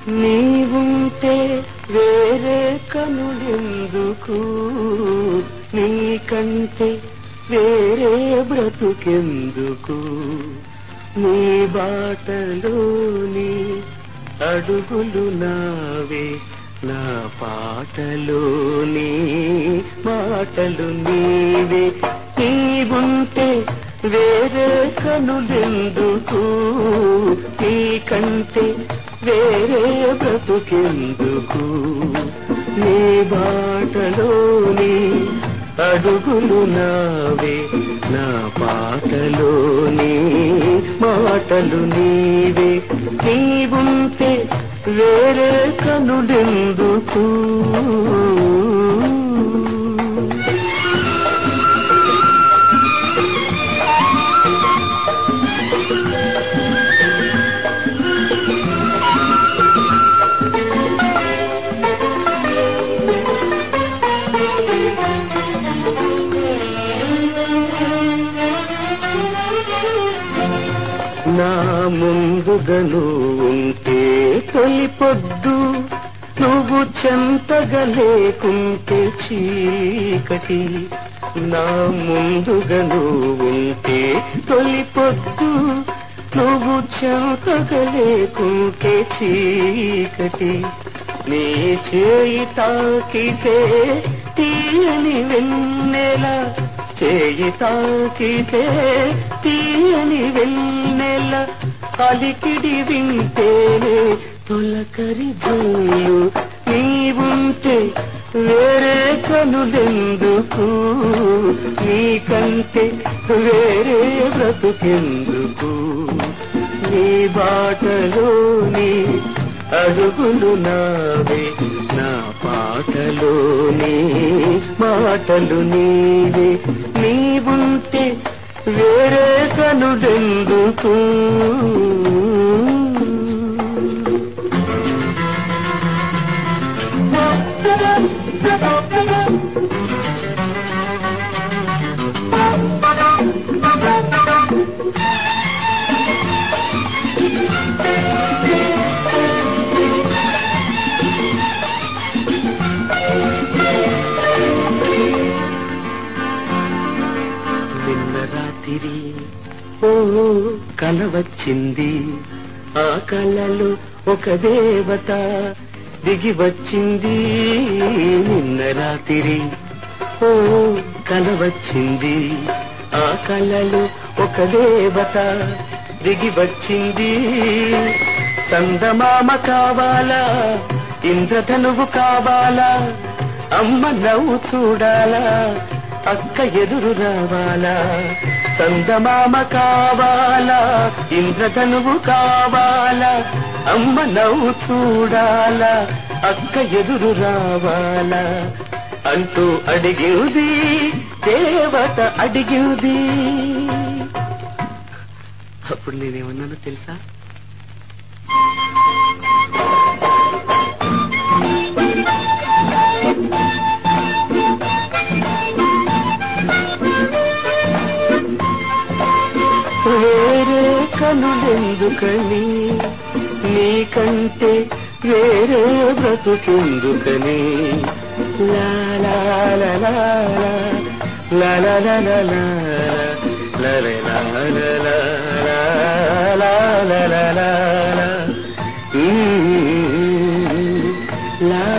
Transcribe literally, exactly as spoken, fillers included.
నీవుంటే వేరే కనులెందుకు, నీకంటే వేరే బ్రతుకెందుకు, నీ బాటలోని అడుగులు నావే, నా పాటలోని మాటలు నీవే. నీవుంటే వేరే కనులెందుకు, నీకంటే వేరే బ్రతుకెందుకు, నీ బాటలోని అడుగులు నావే, నా పాటలోని మాటలు నీవే. నీవుంటే వేరే కనులెందుకు. నా ముందుగా నువ్వుంటే తొలి పొద్దు, నువ్వు చెంతగా లేకుంటే చీకటి. నా ముందుగా నువ్వుంటే తొలి పొద్దు, నువ్వు చెంతగా లేకుంటే చీకటి. నీ చేయి తాకితే తీయని వెన్నెల, చేయి తాకితే తీయని వెన్నెల, అలికిడి వింటేనే తొలకరి జల్లు. నీవుంటే వేరే కనులెందుకు, నీకంటే వేరే బ్రతుకెందుకు, నీ బాటలోని అడుగులు నావే, నా పాటలోని మాటలు నీవే. నీవుంటే వేరే కనులెందుకు. ఓ కల వచ్చింది, ఆ కలలో ఒక దేవత దిగి వచ్చింది. నిన్న రాత్రి ఓ కల వచ్చింది, ఆ కలలో ఒక దేవత దిగి వచ్చింది. చందమామ కావాలా, ఇంద్రధనువు కావాలా, అమ్మ నవ్వు చూడాలా, అక్క ఎదురు రావాలా. చందమామ కావాలా, ఇంద్రధనువు కావాలా, అమ్మ నవ్వు చూడాలా, అక్క ఎదురు రావాలా అంటూ అడిగింది దేవత, అడిగింది. అప్పుడు నేనేమన్నానో తెలుసా? వేరే కనులెందుకని, నీకంటే వేరే బ్రతుకెందుకని, లా లా లా లా లా లా లా లా లా లా లా లా లా లా లా.